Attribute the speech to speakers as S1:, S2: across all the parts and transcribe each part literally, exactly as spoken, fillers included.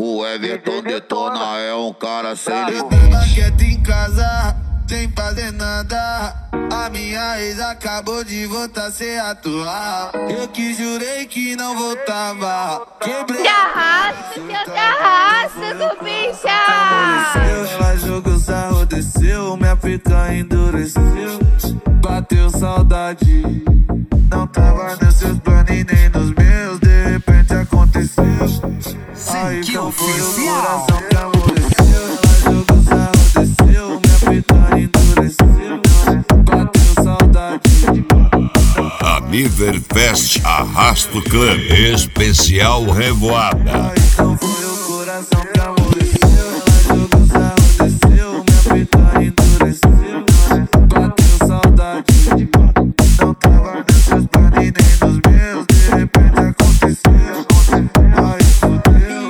S1: O Everton detona, é um cara sem
S2: Tava
S1: limite.
S2: quieto em casa, sem fazer nada. A minha ex acabou de voltar sem atuar. Eu que jurei que não voltava. Quebrei.
S3: Te arrasto, que eu te arrasto, bicha!
S2: Ela jogou sarro, desceu, minha pica endureceu. Bateu saudade, não tava nos seus planos e nem nos meus. De repente aconteceu. Aí então foi o coração que amoleceu. Ela jogou sarro, desceu, minha pica endureceu. Bateu saudade.
S4: Amiverfest Arrasto Clã Especial Revoada.
S2: Aí então foi o coração que amoleceu. Ela jogou sarro, desceu, minha pica endureceu. Bateu saudade, não tava nos seus planos e nem nos meus. De repente aconteceu. Aí fudeu.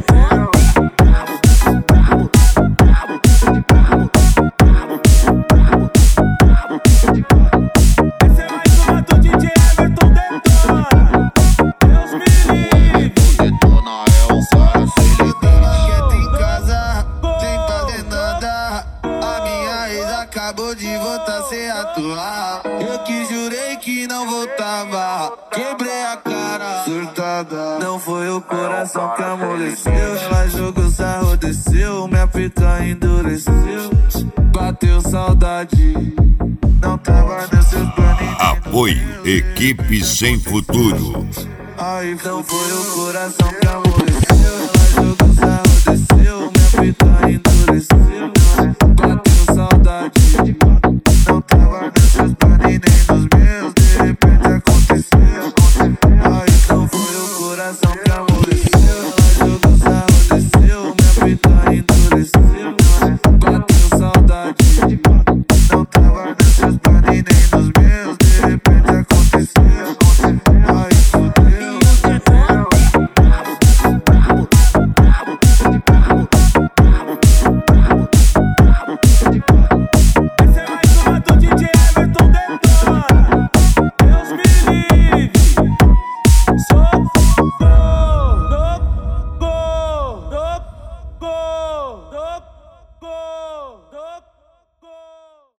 S5: Esse é mais uma do D J Everton Detona. Deus me livre.
S1: Detona, é um cara sem limite.
S2: Quieto em casa, sem fazer nada. A minha ex acabou de voltar sem atuar. Eu que jurei que não voltava. Quebrei a cara, surtada. Não foi o coração que amoleceu. Ela jogou sarro, desceu, minha pica endureceu. Bateu saudade, não tava nos seus planos.
S4: Apoio Equipe Sem Futuro.
S2: Aí não foi o coração que amoleceu.